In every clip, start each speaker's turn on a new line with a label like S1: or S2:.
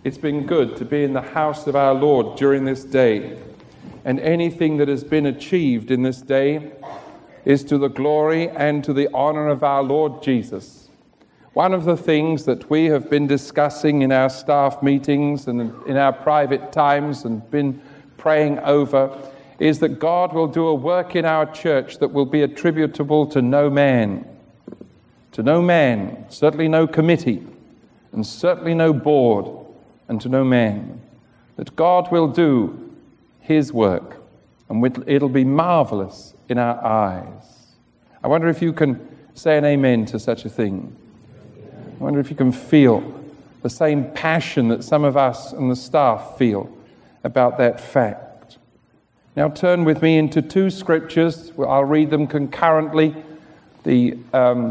S1: It's been good to be in the house of our Lord during this day. And anything that has been achieved in this day is to the glory and to the honor of our Lord Jesus. One of the things that we have been discussing in our staff meetings and in our private times and been praying over is that God will do a work in our church that will be attributable to no man. To no man, certainly no committee, and certainly no board, and to no man. That God will do his work, and it'll be marvelous in our eyes. I wonder if you can say an amen to such a thing. I wonder if you can feel the same passion that some of us and the staff feel about that fact. Now turn with me into two scriptures. I'll read them concurrently. The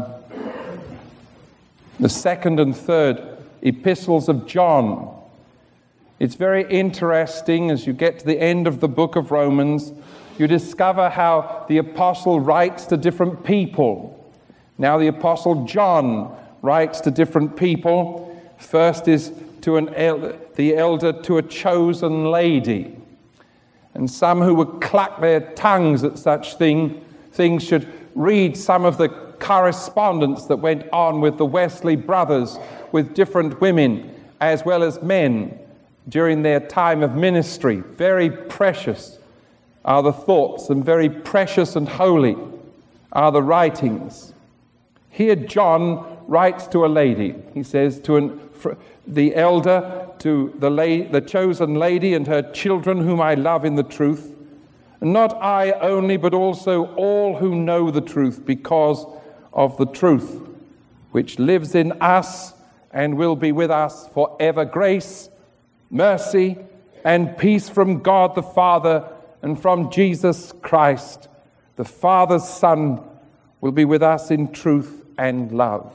S1: second and third epistles of John. It's very interesting as you get to the end of the book of Romans, you discover how the apostle writes to different people. Now the apostle John writes to different people. First is to the elder to a chosen lady. And some who would cluck their tongues at such things should read some of the correspondence that went on with the Wesley brothers with different women as well as men during their time of ministry. Very precious are the thoughts, and very precious and holy are the writings. Here John writes to a lady. He says to the elder, to the chosen lady and her children whom I love in the truth, and not I only, but also all who know the truth because of the truth, which lives in us and will be with us forever. Grace, mercy, and peace from God the Father and from Jesus Christ, the Father's Son, will be with us in truth and love.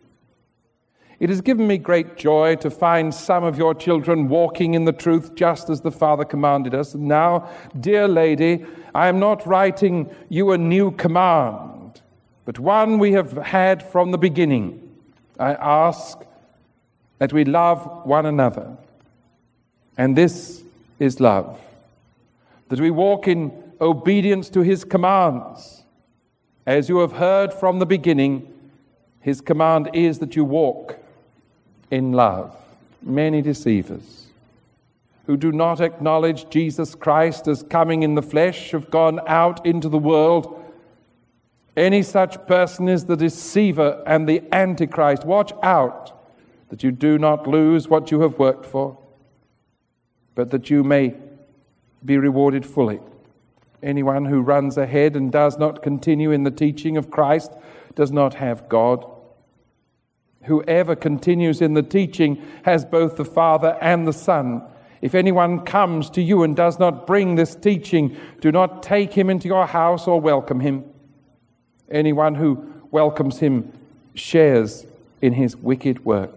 S1: It has given me great joy to find some of your children walking in the truth just as the Father commanded us. And now, dear lady, I am not writing you a new command, but one we have had from the beginning. I ask that we love one another. And this is love, that we walk in obedience to his commands. As you have heard from the beginning, his command is that you walk in love. Many deceivers who do not acknowledge Jesus Christ as coming in the flesh have gone out into the world. Any such person is the deceiver and the antichrist. Watch out that you do not lose what you have worked for, but that you may be rewarded fully. Anyone who runs ahead and does not continue in the teaching of Christ does not have God. Whoever continues in the teaching has both the Father and the Son. If anyone comes to you and does not bring this teaching, do not take him into your house or welcome him. Anyone who welcomes him shares in his wicked work.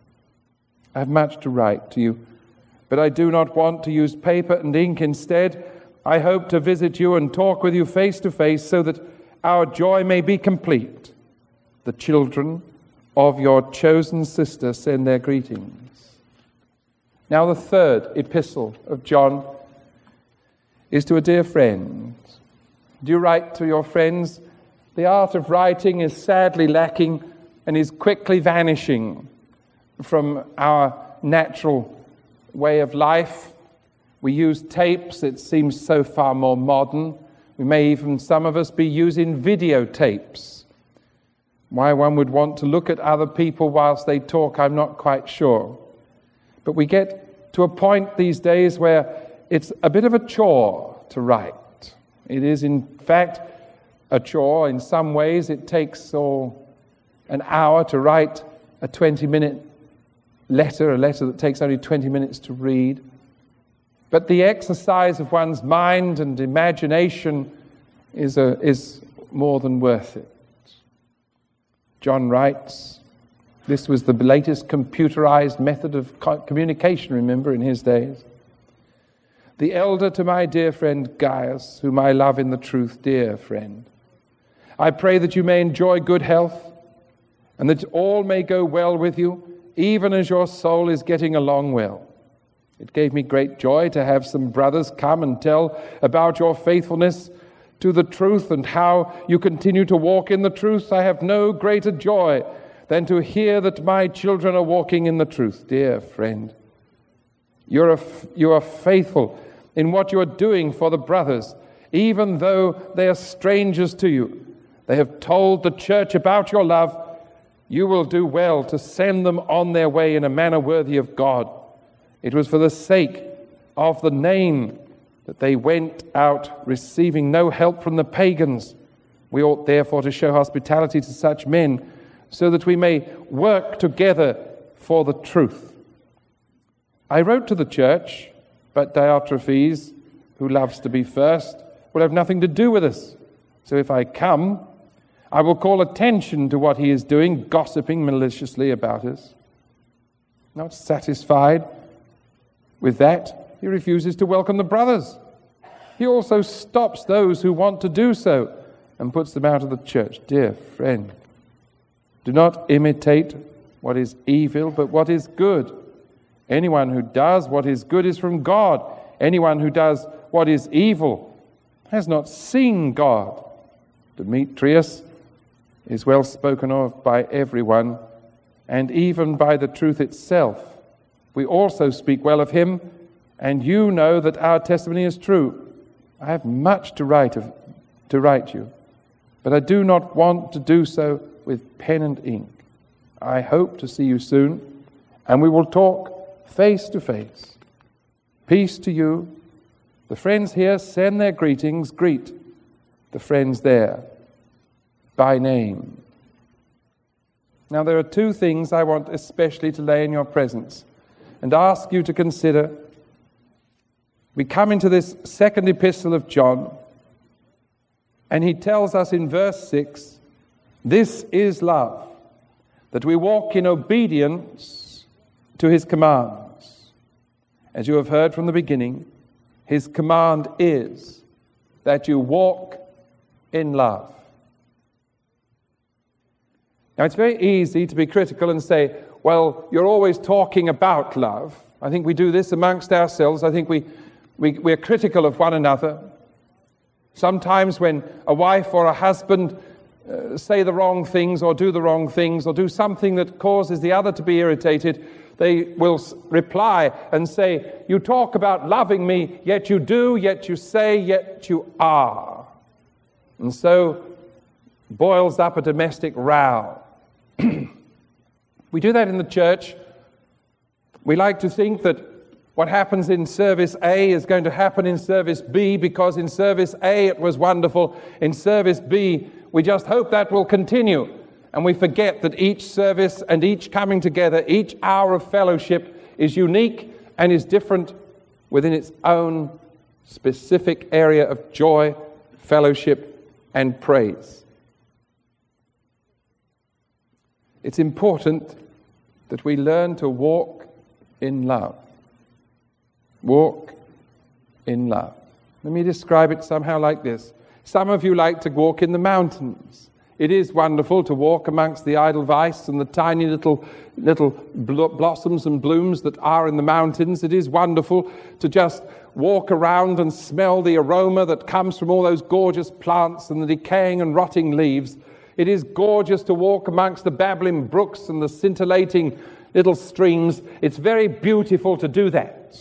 S1: I have much to write to you, but I do not want to use paper and ink. Instead, I hope to visit you and talk with you face to face so that our joy may be complete. The children of your chosen sister send their greetings. Now the third epistle of John is to a dear friend. Do you write to your friends? The art of writing is sadly lacking and is quickly vanishing from our natural way of life. We use tapes. It seems so far more modern. We may even, some of us, be using videotapes. Why one would want to look at other people whilst they talk, I'm not quite sure. But we get to a point these days where it's a bit of a chore to write. It is, in fact, a chore. In some ways, it takes an hour to write a 20-minute letter, a letter that takes only 20 minutes to read. But the exercise of one's mind and imagination is more than worth it. John writes, this was the latest computerized method of communication, remember, in his days. The elder to my dear friend Gaius, whom I love in the truth, dear friend. I pray that you may enjoy good health and that all may go well with you, even as your soul is getting along well. It gave me great joy to have some brothers come and tell about your faithfulness to the truth and how you continue to walk in the truth. I have no greater joy than to hear that my children are walking in the truth. Dear friend, you are faithful in what you are doing for the brothers, even though they are strangers to you. They have told the church about your love. You will do well to send them on their way in a manner worthy of God. It was for the sake of the name that they went out, receiving no help from the pagans. We ought therefore to show hospitality to such men, so that we may work together for the truth. I wrote to the church, but Diotrephes, who loves to be first, will have nothing to do with us. So if I come, I will call attention to what he is doing, gossiping maliciously about us. Not satisfied with that, he refuses to welcome the brothers. He also stops those who want to do so and puts them out of the church. Dear friend, do not imitate what is evil, but what is good. Anyone who does what is good is from God. Anyone who does what is evil has not seen God. Demetrius is well spoken of by everyone, and even by the truth itself. We also speak well of him, and you know that our testimony is true. I have much to write you, but I do not want to do so with pen and ink. I hope to see you soon, and we will talk face to face. Peace to you. The friends here send their greetings. Greet the friends there by name. Now there are two things I want especially to lay in your presence and ask you to consider. We come into this second epistle of John, and he tells us in verse 6, this is love, that we walk in obedience to his commands. As you have heard from the beginning, his command is that you walk in love. Now, it's very easy to be critical and say, well, you're always talking about love. I think we do this amongst ourselves. I think we're critical of one another. Sometimes when a wife or a husband say the wrong things or do the wrong things or do something that causes the other to be irritated, they will reply and say, you talk about loving me, yet you do, yet you say, yet you are. And so boils up a domestic row. We do that in the church. We like to think that what happens in service A is going to happen in service B, because in service A it was wonderful. In service B, we just hope that will continue. And we forget that each service and each coming together, each hour of fellowship is unique and is different within its own specific area of joy, fellowship, and praise. It's important that we learn to walk in love. Walk in love. Let me describe it somehow like this. Some of you like to walk in the mountains. It is wonderful to walk amongst the edelweiss and the tiny little blossoms and blooms that are in the mountains. It is wonderful to just walk around and smell the aroma that comes from all those gorgeous plants and the decaying and rotting leaves. It is gorgeous to walk amongst the babbling brooks and the scintillating little streams. It's very beautiful to do that.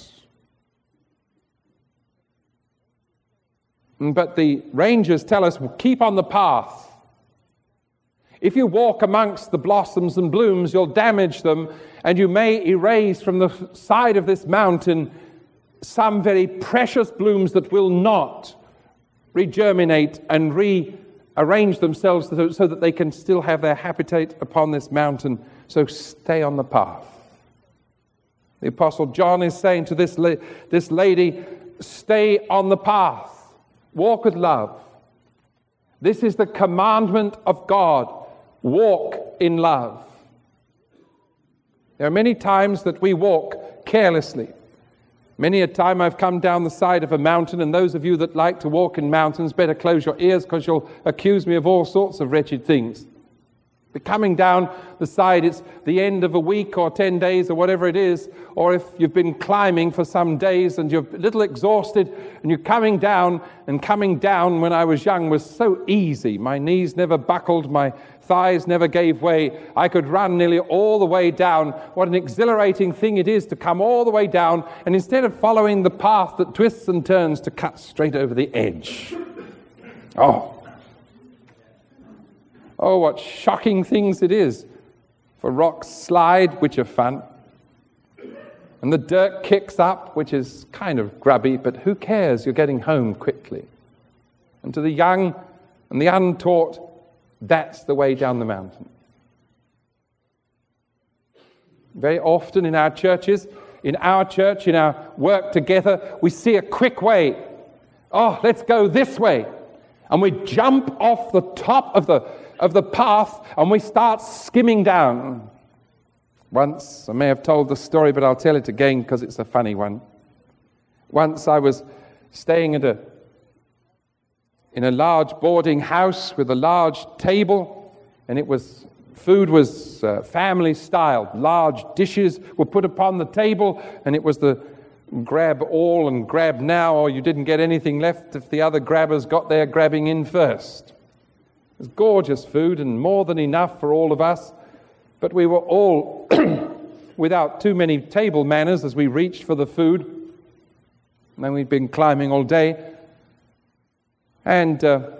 S1: But the rangers tell us, well, keep on the path. If you walk amongst the blossoms and blooms, you'll damage them, and you may erase from the side of this mountain some very precious blooms that will not regerminate and rearrange themselves so that they can still have their habitat upon this mountain. So stay on the path. The Apostle John is saying to this lady, stay on the path. Walk with love. This is the commandment of God. Walk in love. There are many times that we walk carelessly. Many a time I've come down the side of a mountain, and those of you that like to walk in mountains better close your ears, because you'll accuse me of all sorts of wretched things. Coming down the side, it's the end of a week or 10 days or whatever it is, or if you've been climbing for some days and you're a little exhausted and you're coming down, and coming down when I was young was so easy. My knees never buckled, my thighs never gave way. I could run nearly all the way down. What an exhilarating thing it is to come all the way down, and instead of following the path that twists and turns, to cut straight over the edge. Oh, what shocking things it is. For rocks slide, which are fun, and the dirt kicks up, which is kind of grubby, but who cares? You're getting home quickly. And to the young and the untaught, that's the way down the mountain. Very often in our churches, in our church, in our work together, we see a quick way. Oh, let's go this way. And we jump off the top of the path and we start skimming down. Once, I may have told the story, but I'll tell it again because it's a funny one. Once I was staying in a large boarding house with a large table, and food was family style. Large dishes were put upon the table, and it was the grab all and grab now, or you didn't get anything left if the other grabbers got there grabbing in first. It was gorgeous food and more than enough for all of us, but we were all without too many table manners as we reached for the food. And then we'd been climbing all day. And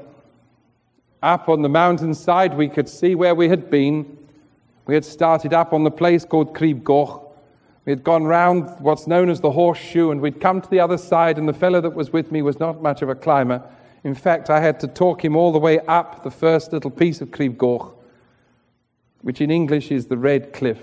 S1: up on the mountainside, we could see where we had been. We had started up on the place called Crib Goch. We had gone round what's known as the horseshoe, and we'd come to the other side, and the fellow that was with me was not much of a climber. In fact, I had to talk him all the way up the first little piece of Crib Goch, which in English is the Red Cliff.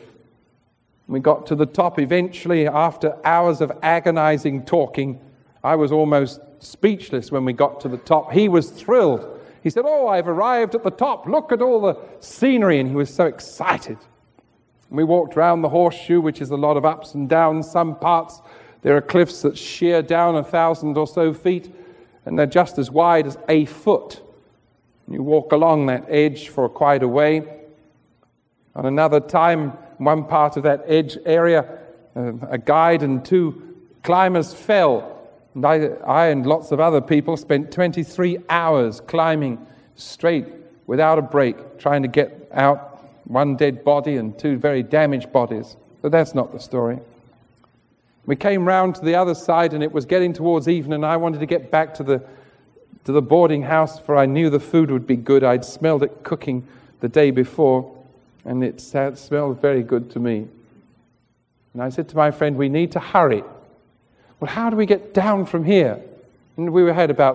S1: We got to the top eventually after hours of agonizing talking. I was almost speechless when we got to the top. He was thrilled. He said, "Oh, I've arrived at the top. Look at all the scenery." And he was so excited. We walked round the horseshoe, which is a lot of ups and downs. Some parts, there are cliffs that sheer down 1,000 or so feet, and they're just as wide as a foot. You walk along that edge for quite a way. On another time, one part of that edge area, a guide and 2 climbers fell. And I and lots of other people spent 23 hours climbing straight without a break, trying to get out 1 dead body and 2 very damaged bodies. But that's not the story. We came round to the other side, and it was getting towards evening, and I wanted to get back to the boarding house, for I knew the food would be good. I'd smelled it cooking the day before, and it smelled very good to me. And I said to my friend, "We need to hurry." "Well, how do we get down from here?" And we had about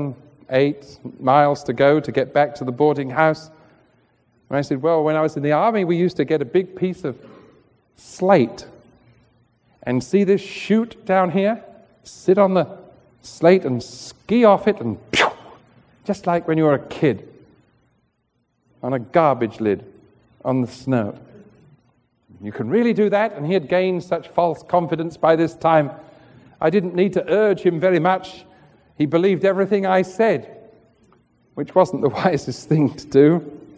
S1: 7-8 miles to go to get back to the boarding house. And I said, "Well, when I was in the army, we used to get a big piece of slate. And see this chute down here? Sit on the slate and ski off it, and pew, just like when you were a kid, on a garbage lid on the snow. You can really do that." And he had gained such false confidence by this time. I didn't need to urge him very much. He believed everything I said, which wasn't the wisest thing to do.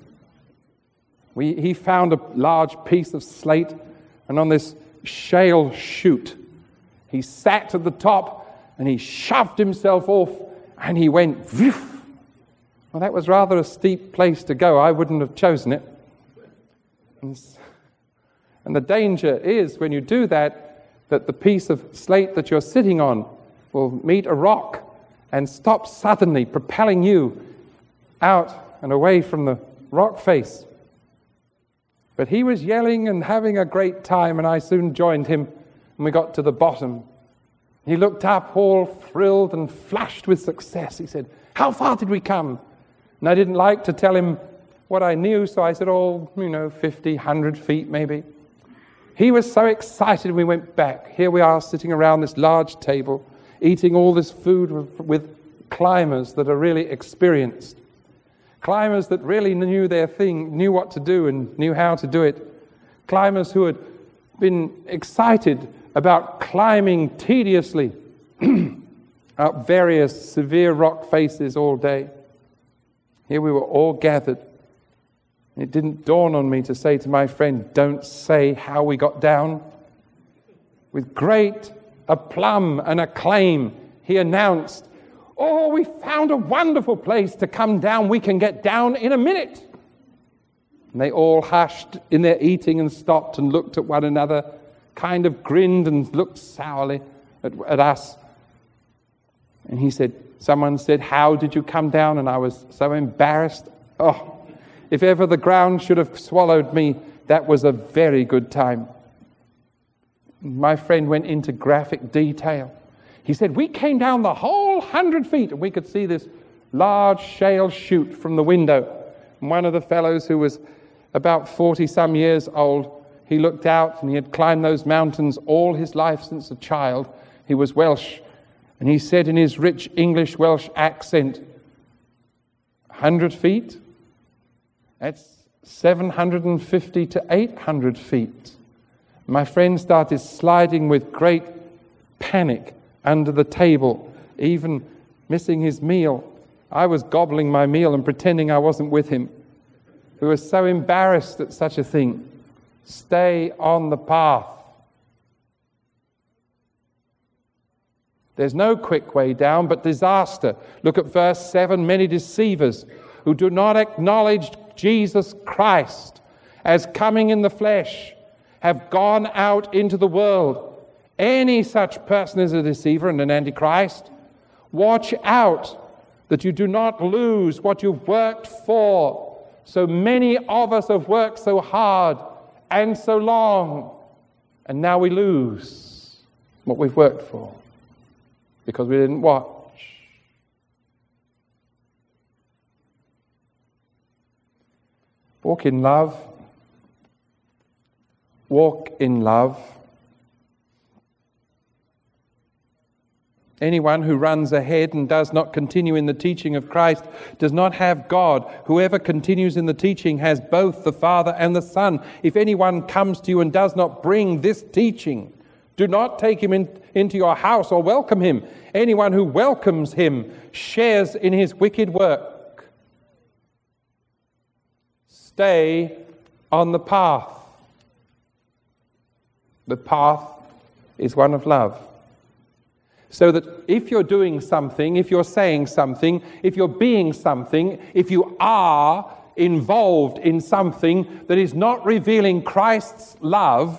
S1: He found a large piece of slate, and on this shale chute, he sat at the top, and he shoved himself off, and he went, "Phew." Well, that was rather a steep place to go. I wouldn't have chosen it. And the danger is, when you do that the piece of slate that you're sitting on will meet a rock and stop suddenly, propelling you out and away from the rock face. But he was yelling and having a great time, and I soon joined him, and we got to the bottom. He looked up all thrilled and flushed with success. He said, "How far did we come?" And I didn't like to tell him what I knew, so I said, 50, 100 feet maybe. He was so excited, we went back. Here we are sitting around this large table, eating all this food with climbers that are really experienced. Climbers that really knew their thing, knew what to do and knew how to do it. Climbers who had been excited about climbing tediously up various severe rock faces all day. Here we were all gathered. It didn't dawn on me to say to my friend, don't say how we got down. With great aplomb and acclaim, he announced, oh, we found a wonderful place to come down. We can get down in a minute. And they all hushed in their eating and stopped and looked at one another, kind of grinned and looked sourly at us. And he said, someone said, how did you come down? And I was so embarrassed. Oh, if ever the ground should have swallowed me, that was a very good time. My friend went into graphic detail. He said, we came down the whole 100 feet, and we could see this large shale chute from the window. And one of the fellows who was about 40-some years old, he looked out, and he had climbed those mountains all his life since a child. He was Welsh, and he said in his rich English Welsh accent, 100 feet? That's 750 to 800 feet. My friend started sliding with great panic under the table, even missing his meal. I was gobbling my meal and pretending I wasn't with him. We were so embarrassed at such a thing. Stay on the path. There's no quick way down, but disaster. Look at verse 7. Many deceivers who do not acknowledge Jesus Christ as coming in the flesh have gone out into the world. Any such person is a deceiver and an antichrist. Watch out that you do not lose what you've worked for. So many of us have worked so hard and so long, and now we lose what we've worked for because we didn't watch. Walk in love. Walk in love. Anyone who runs ahead and does not continue in the teaching of Christ does not have God. Whoever continues in the teaching has both the Father and the Son. If anyone comes to you and does not bring this teaching, do not take him into your house or welcome him. Anyone who welcomes him shares in his wicked work. Stay on the path. The path is one of love. So that if you're doing something, if you're saying something, if you're being something, if you are involved in something that is not revealing Christ's love,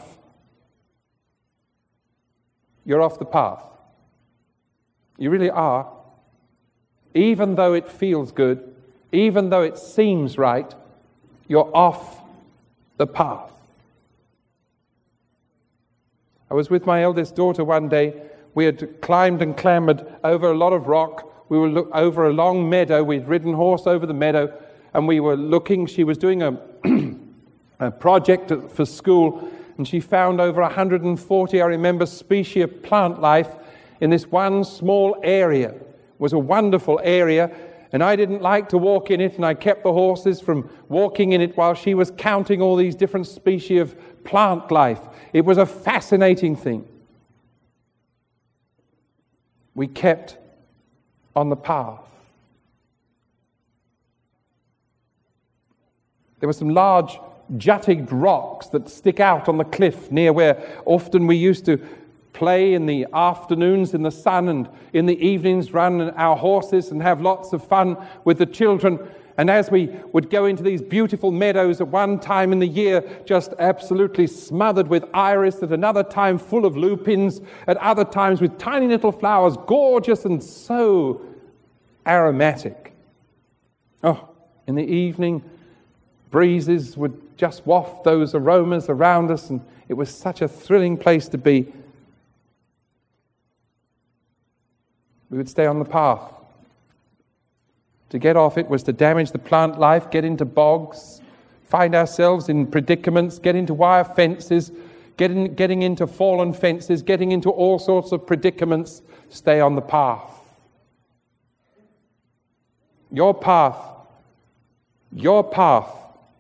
S1: you're off the path. You really are. Even though it feels good, even though it seems right, you're off the path. I was with my eldest daughter one day. We had climbed and clambered over a lot of rock. We were over a long meadow. We'd ridden horse over the meadow, and we were looking. She was doing a project for school, and she found over 140, I remember, species of plant life in this one small area. It was a wonderful area, and I didn't like to walk in it, and I kept the horses from walking in it while she was counting all these different species of plant life. It was a fascinating thing. We kept on the path. There were some large jutted rocks that stick out on the cliff near where often we used to play in the afternoons in the sun, and in the evenings run our horses and have lots of fun with the children. And as we would go into these beautiful meadows at one time in the year, just absolutely smothered with iris, at another time full of lupins, at other times with tiny little flowers, gorgeous and so aromatic. Oh, in the evening, breezes would just waft those aromas around us, and it was such a thrilling place to be. We would stay on the path. To get off it was to damage the plant life, get into bogs, find ourselves in predicaments, get into wire fences, getting into fallen fences, getting into all sorts of predicaments. Stay on the path. Your path, your path,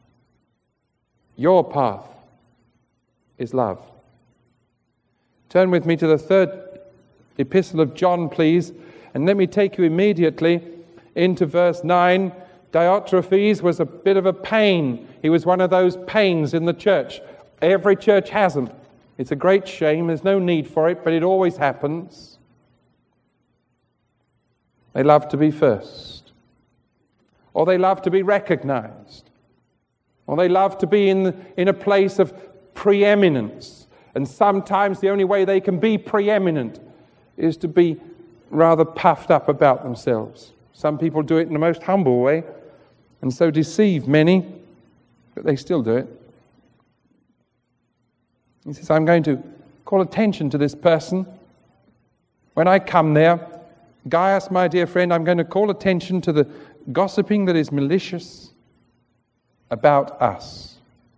S1: your path is love. Turn with me to the third epistle of John, please, and let me take you immediately into verse 9, Diotrephes was a bit of a pain. He was one of those pains in the church. Every church has them. It's a great shame. There's no need for it, but it always happens. They love to be first. Or they love to be recognized. Or they love to be in a place of preeminence. And sometimes the only way they can be preeminent is to be rather puffed up about themselves. Some people do it in the most humble way, and so deceive many, but they still do it. He says, I'm going to call attention to this person. When I come there, Gaius, my dear friend, I'm going to call attention to the gossiping that is malicious about us.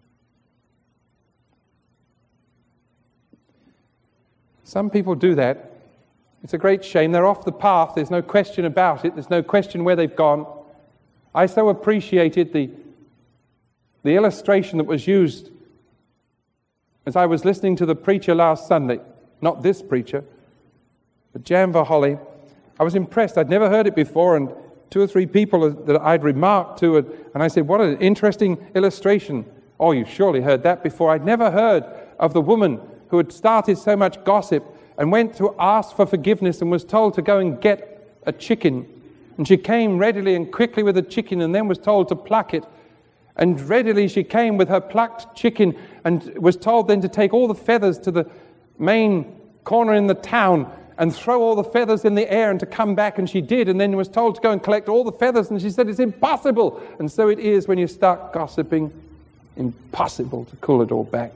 S1: Some people do that. It's a great shame. They're off the path. There's no question about it. There's no question where they've gone. I so appreciated the illustration that was used as I was listening to the preacher last Sunday. Not this preacher, but Jan Vaholly. I was impressed. I'd never heard it before, and 2 or 3 people that I'd remarked to, and I said, what an interesting illustration. Oh, you've surely heard that before. I'd never heard of the woman who had started so much gossip and went to ask for forgiveness and was told to go and get a chicken. And she came readily and quickly with a chicken and then was told to pluck it. And readily she came with her plucked chicken and was told then to take all the feathers to the main corner in the town and throw all the feathers in the air and to come back. And she did, and then was told to go and collect all the feathers. And she said, it's impossible. And so it is when you start gossiping, impossible to call it all back.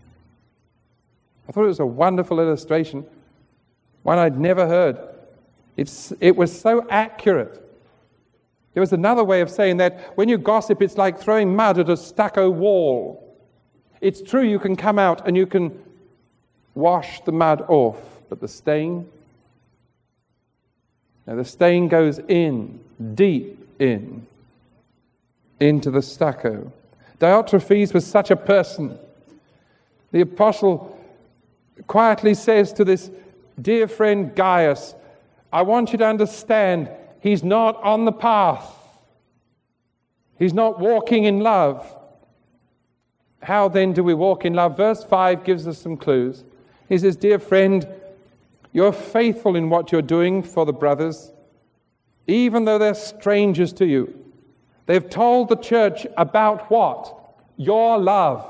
S1: I thought it was a wonderful illustration, one I'd never heard. It was so accurate. There was another way of saying that when you gossip, it's like throwing mud at a stucco wall. It's true you can come out and you can wash the mud off, but the stain? Now the stain goes in, deep in, into the stucco. Diotrephes was such a person. The apostle quietly says to this dear friend Gaius, I want you to understand, he's not on the path. He's not walking in love. How then do we walk in love? Verse 5 gives us some clues. He says, dear friend, you're faithful in what you're doing for the brothers, even though they're strangers to you. They've told the church about what? Your love.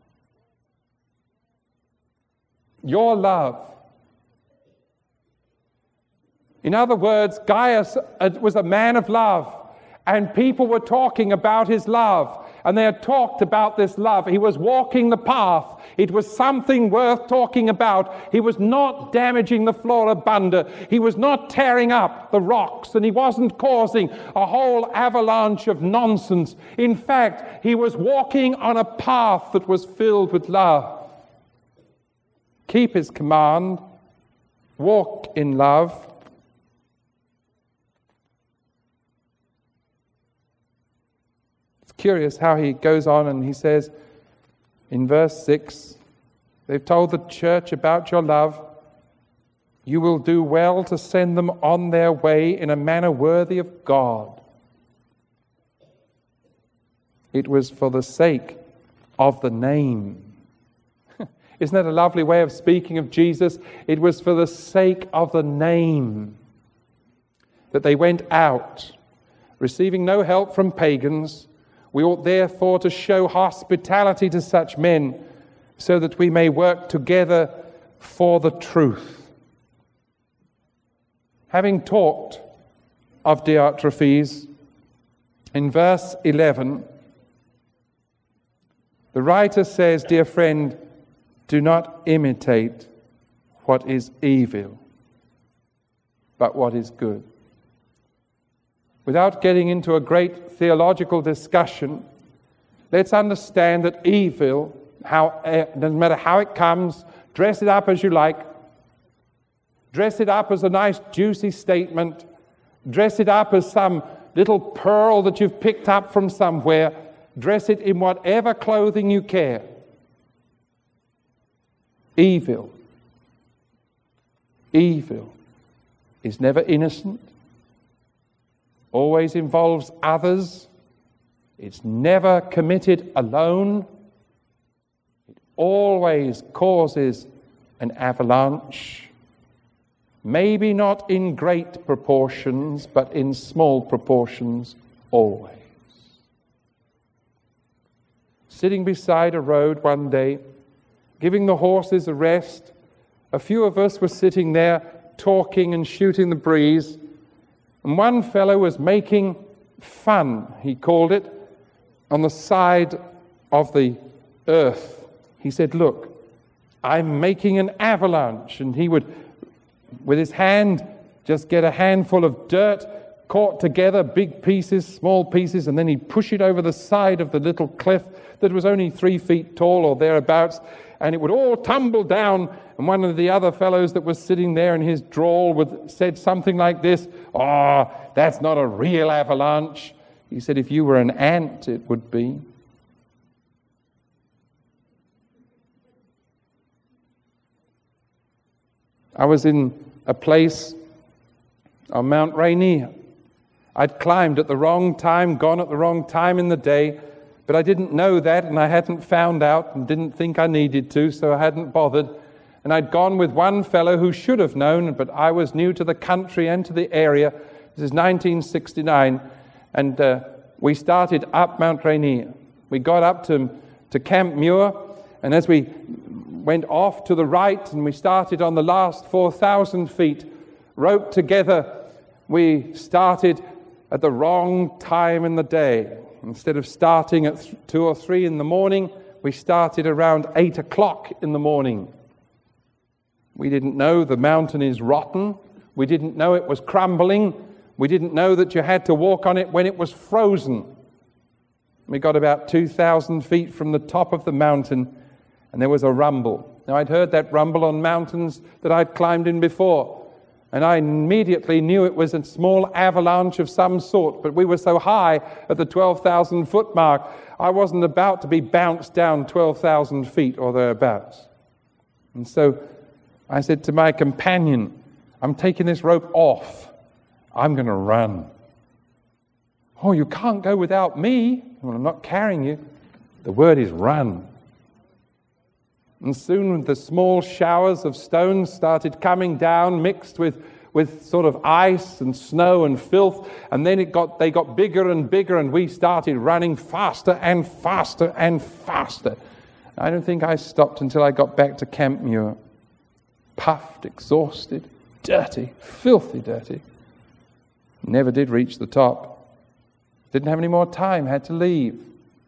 S1: Your love. In other words, Gaius was a man of love, and people were talking about his love, and they had talked about this love. He was walking the path. It was something worth talking about. He was not damaging the floribunda. He was not tearing up the rocks, and he wasn't causing a whole avalanche of nonsense. In fact, he was walking on a path that was filled with love. Keep his command. Walk in love. Curious how he goes on and he says in verse 6, they've told the church about your love. You will do well to send them on their way in a manner worthy of God. It was for the sake of the name. Isn't that a lovely way of speaking of Jesus? It was for the sake of the name that they went out, receiving no help from pagans. We ought therefore to show hospitality to such men so that we may work together for the truth. Having talked of Diotrephes, in verse 11, the writer says, dear friend, do not imitate what is evil, but what is good. Without getting into a great theological discussion, let's understand that evil, doesn't matter how it comes, dress it up as you like, dress it up as a nice juicy statement, dress it up as some little pearl that you've picked up from somewhere, dress it in whatever clothing you care. Evil is never innocent, always involves others, It's never committed alone. It always causes an avalanche. Maybe not in great proportions, but in small proportions always. Sitting beside a road one day, giving the horses a rest, a few of us were sitting there talking and shooting the breeze, and one fellow was making fun, he called it, on the side of the earth. He said, "Look, I'm making an avalanche." And he would, with his hand, just get a handful of dirt, caught together, big pieces, small pieces, and then he'd push it over the side of the little cliff that was only 3 feet tall or thereabouts, and it would all tumble down. And one of the other fellows that was sitting there in his drawl said something like this, "Oh, that's not a real avalanche." He said, "If you were an ant, it would be." I was in a place on Mount Rainier. I'd climbed at the wrong time, gone at the wrong time in the day, but I didn't know that, and I hadn't found out and didn't think I needed to, so I hadn't bothered. And I'd gone with one fellow who should have known, but I was new to the country and to the area. This is 1969, and we started up Mount Rainier. We got up to Camp Muir, and as we went off to the right, and we started on the last 4,000 feet, roped together, we started at the wrong time in the day. Instead of starting at 2 or 3 in the morning, we started around 8 o'clock in the morning. We didn't know the mountain is rotten. We didn't know it was crumbling. We didn't know that you had to walk on it when it was frozen. We got about 2,000 feet from the top of the mountain, and there was a rumble. Now, I'd heard that rumble on mountains that I'd climbed in before, and I immediately knew it was a small avalanche of some sort, but we were so high at the 12,000 foot mark, I wasn't about to be bounced down 12,000 feet or thereabouts. And so I said to my companion, "I'm taking this rope off. I'm going to run." "Oh, you can't go without me." "Well, I'm not carrying you." The word is run. And soon the small showers of stones started coming down, mixed with sort of ice and snow and filth. And then they got bigger and bigger, and we started running faster and faster and faster. I don't think I stopped until I got back to Camp Muir. Puffed, exhausted, dirty, filthy dirty. Never did reach the top. Didn't have any more time, had to leave.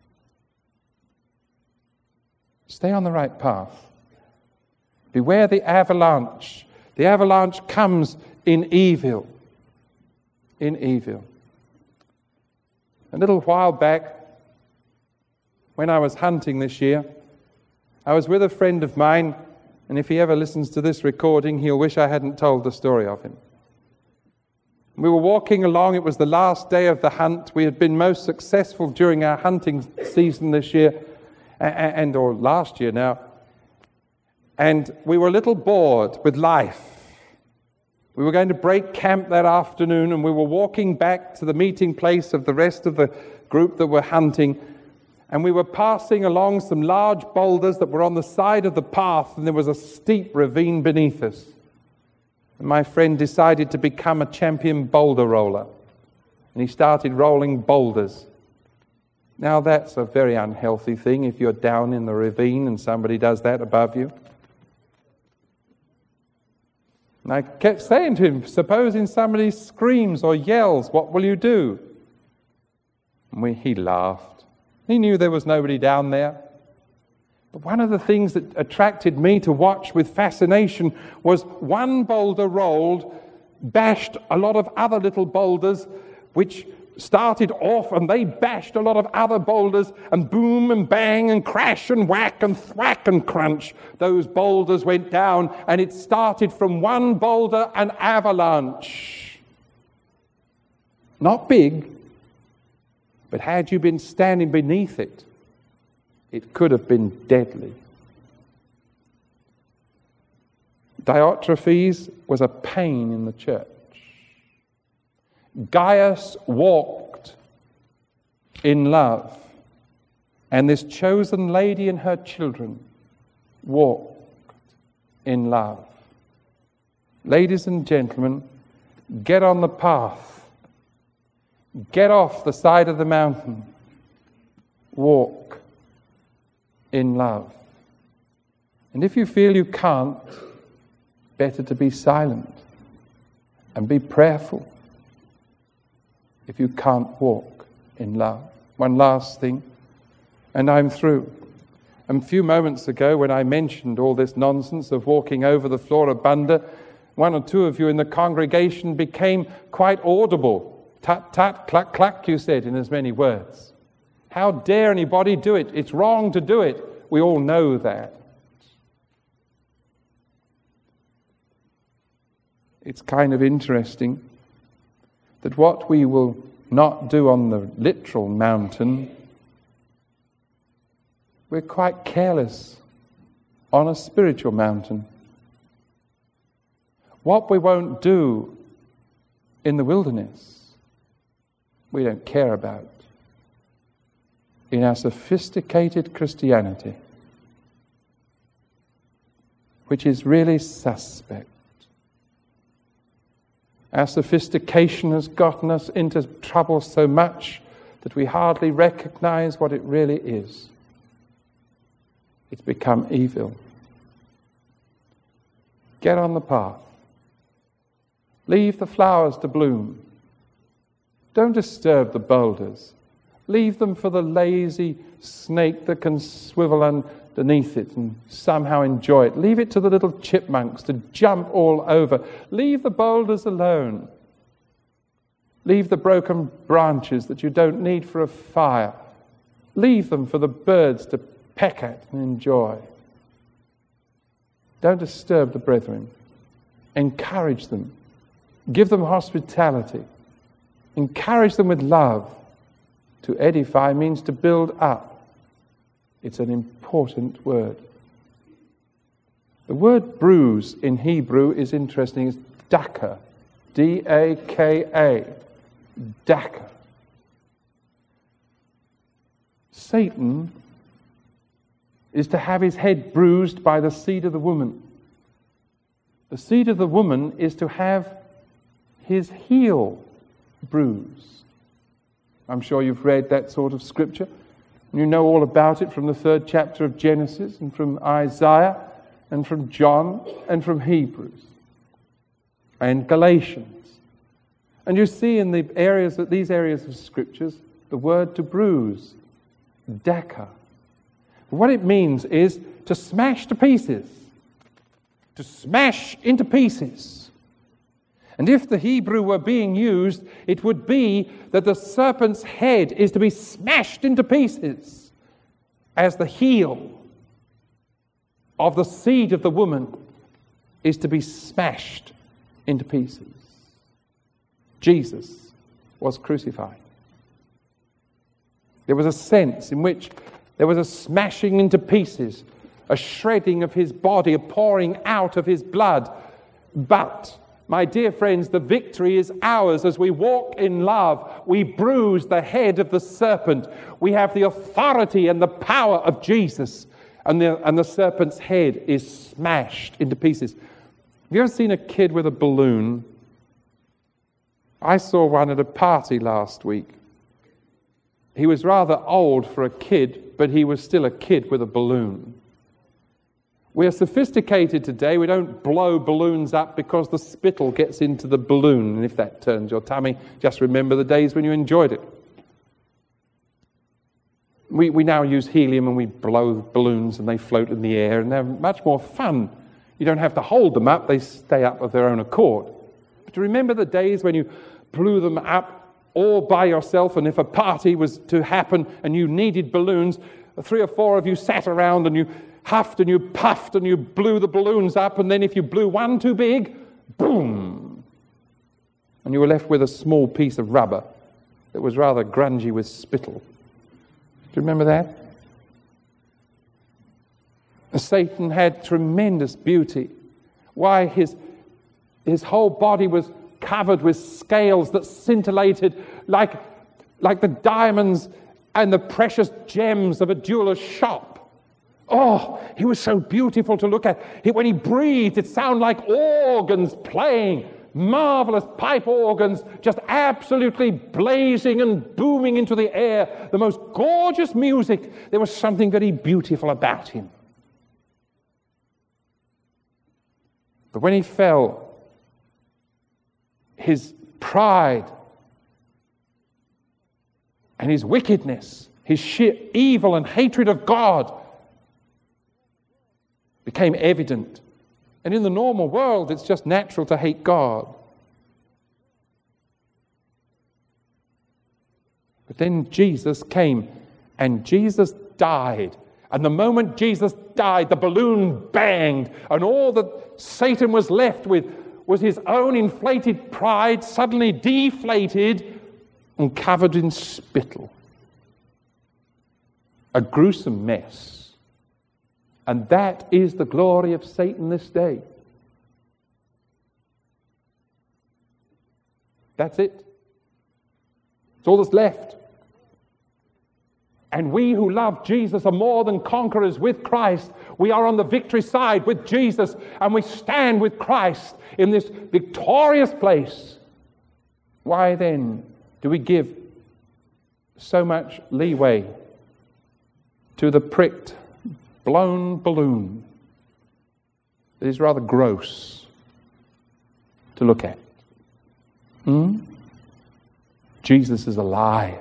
S1: Stay on the right path. Beware the avalanche. The avalanche comes in evil. In evil. A little while back, when I was hunting this year, I was with a friend of mine, and if he ever listens to this recording, he'll wish I hadn't told the story of him. We were walking along. It was the last day of the hunt. We had been most successful during our hunting season this year, or last year now. And we were a little bored with life. We were going to break camp that afternoon, and we were walking back to the meeting place of the rest of the group that were hunting. And we were passing along some large boulders that were on the side of the path, and there was a steep ravine beneath us. And my friend decided to become a champion boulder roller. And he started rolling boulders. Now that's a very unhealthy thing if you're down in the ravine and somebody does that above you. And I kept saying to him, supposing somebody screams or yells, what will you do? And he laughed. He knew there was nobody down there. But one of the things that attracted me to watch with fascination was one boulder rolled, bashed a lot of other little boulders, which started off, and they bashed a lot of other boulders, and boom and bang and crash and whack and thwack and crunch. Those boulders went down, and it started from one boulder, an avalanche. Not big, but had you been standing beneath it, it could have been deadly. Diotrephes was a pain in the church. Gaius walked in love. And this chosen lady and her children walked in love. Ladies and gentlemen, get on the path. Get off the side of the mountain. Walk in love. And if you feel you can't, better to be silent and be prayerful if you can't walk in love. One last thing, and I'm through. A few moments ago, when I mentioned all this nonsense of walking over the Floribunda, one or two of you in the congregation became quite audible. Tut, tut, cluck, cluck, you said in as many words. How dare anybody do it? It's wrong to do it. We all know that. It's kind of interesting that what we will not do on the literal mountain, we're quite careless on a spiritual mountain. What we won't do in the wilderness, we don't care about. In our sophisticated Christianity, which is really suspect. Our sophistication has gotten us into trouble so much that we hardly recognize what it really is. It's become evil. Get on the path. Leave the flowers to bloom. Don't disturb the boulders. Leave them for the lazy snake that can swivel underneath it and somehow enjoy it. Leave it to the little chipmunks to jump all over. Leave the boulders alone. Leave the broken branches that you don't need for a fire. Leave them for the birds to peck at and enjoy. Don't disturb the brethren. Encourage them. Give them hospitality. Encourage them with love. To edify means to build up. It's an important word. The word bruise in Hebrew is interesting. It's daka. D-A-K-A. Daka. Satan is to have his head bruised by the seed of the woman. The seed of the woman is to have his heel bruised. I'm sure you've read that sort of scripture. You know all about it from the 3rd chapter of Genesis and from Isaiah and from John and from Hebrews and Galatians. And you see in these areas of scriptures the word to bruise, daka. What it means is to smash to pieces, to smash into pieces. And if the Hebrew were being used, it would be that the serpent's head is to be smashed into pieces as the heel of the seed of the woman is to be smashed into pieces. Jesus was crucified. There was a sense in which there was a smashing into pieces, a shredding of his body, a pouring out of his blood. But my dear friends, the victory is ours as we walk in love. We bruise the head of the serpent. We have the authority and the power of Jesus. And the serpent's head is smashed into pieces. Have you ever seen a kid with a balloon? I saw one at a party last week. He was rather old for a kid, but he was still a kid with a balloon. We are sophisticated today. We don't blow balloons up because the spittle gets into the balloon. And if that turns your tummy, just remember the days when you enjoyed it. We now use helium and we blow balloons and they float in the air and they're much more fun. You don't have to hold them up. They stay up of their own accord. But you remember the days when you blew them up all by yourself, and if a party was to happen and you needed balloons, 3 or 4 of you sat around and you huffed and you puffed and you blew the balloons up, and then if you blew one too big, boom! And you were left with a small piece of rubber that was rather grungy with spittle. Do you remember that? Satan had tremendous beauty. Why, his whole body was covered with scales that scintillated like like the diamonds and the precious gems of a jeweler's shop. Oh, he was so beautiful to look at. When he breathed, it sounded like organs playing, marvelous pipe organs, just absolutely blazing and booming into the air. The most gorgeous music. There was something very beautiful about him. But when he fell, his pride and his wickedness, his sheer evil and hatred of God became evident. And in the normal world, it's just natural to hate God. But then Jesus came, and Jesus died. And the moment Jesus died, the balloon banged, and all that Satan was left with was his own inflated pride, suddenly deflated and covered in spittle. A gruesome mess. And that is the glory of Satan this day. That's it. It's all that's left. And we who love Jesus are more than conquerors with Christ. We are on the victory side with Jesus, and we stand with Christ in this victorious place. Why then do we give so much leeway to the pricked, blown balloon that is rather gross to look at? Jesus is alive.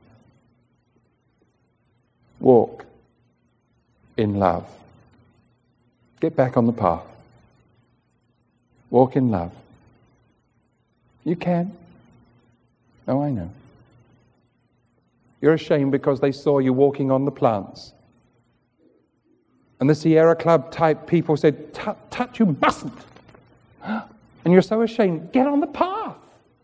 S1: Walk in love. Get back on the path. Walk in love. You can. Oh, I know. You're ashamed because they saw you walking on the plants. And the Sierra Club type people said, "Tut, you mustn't." And you're so ashamed. Get on the path.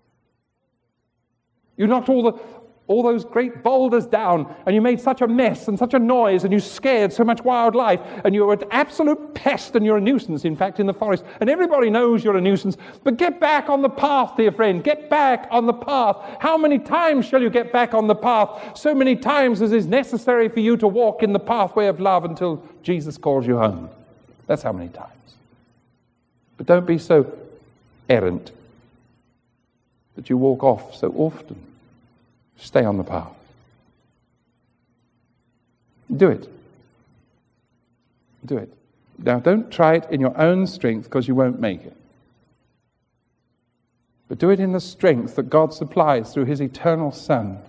S1: You knocked all those great boulders down, and you made such a mess and such a noise, and you scared so much wildlife, and you're an absolute pest, and you're a nuisance, in fact, in the forest. And everybody knows you're a nuisance. But get back on the path, dear friend. Get back on the path. How many times shall you get back on the path? So many times as is necessary for you to walk in the pathway of love until Jesus calls you home. That's how many times. But don't be so errant that you walk off so often. Stay on the path. Do it. Do it. Now, don't try it in your own strength, because you won't make it. But do it in the strength that God supplies through His eternal Son.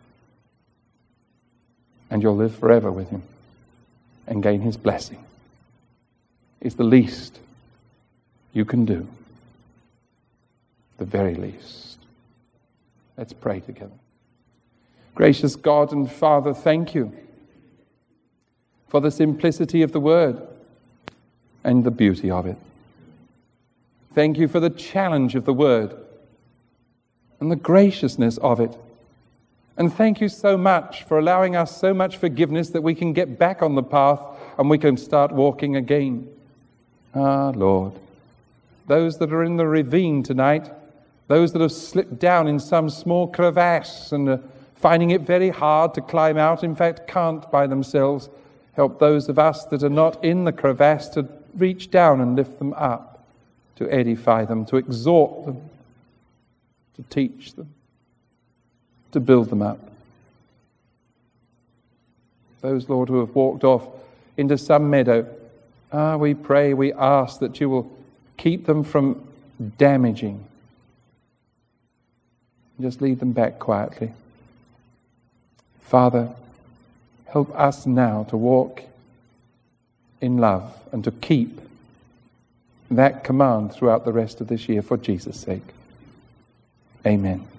S1: And you'll live forever with Him and gain His blessing. It's the least you can do. The very least. Let's pray together. Gracious God and Father, thank you for the simplicity of the Word and the beauty of it. Thank you for the challenge of the Word and the graciousness of it. And thank you so much for allowing us so much forgiveness that we can get back on the path and we can start walking again. Ah, Lord, those that are in the ravine tonight, those that have slipped down in some small crevasse and finding it very hard to climb out, in fact can't by themselves, help those of us that are not in the crevasse to reach down and lift them up, to edify them, to exhort them, to teach them, to build them up. Those, Lord, who have walked off into some meadow, we pray, we ask that you will keep them from damaging. Just lead them back quietly. Father, help us now to walk in love and to keep that command throughout the rest of this year for Jesus' sake. Amen.